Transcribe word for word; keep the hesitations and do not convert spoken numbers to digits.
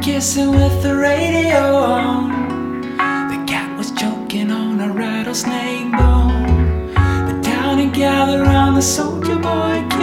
kissing with the radio on. The cat was choking on a rattlesnake bone. The town had gathered round the soldier boy.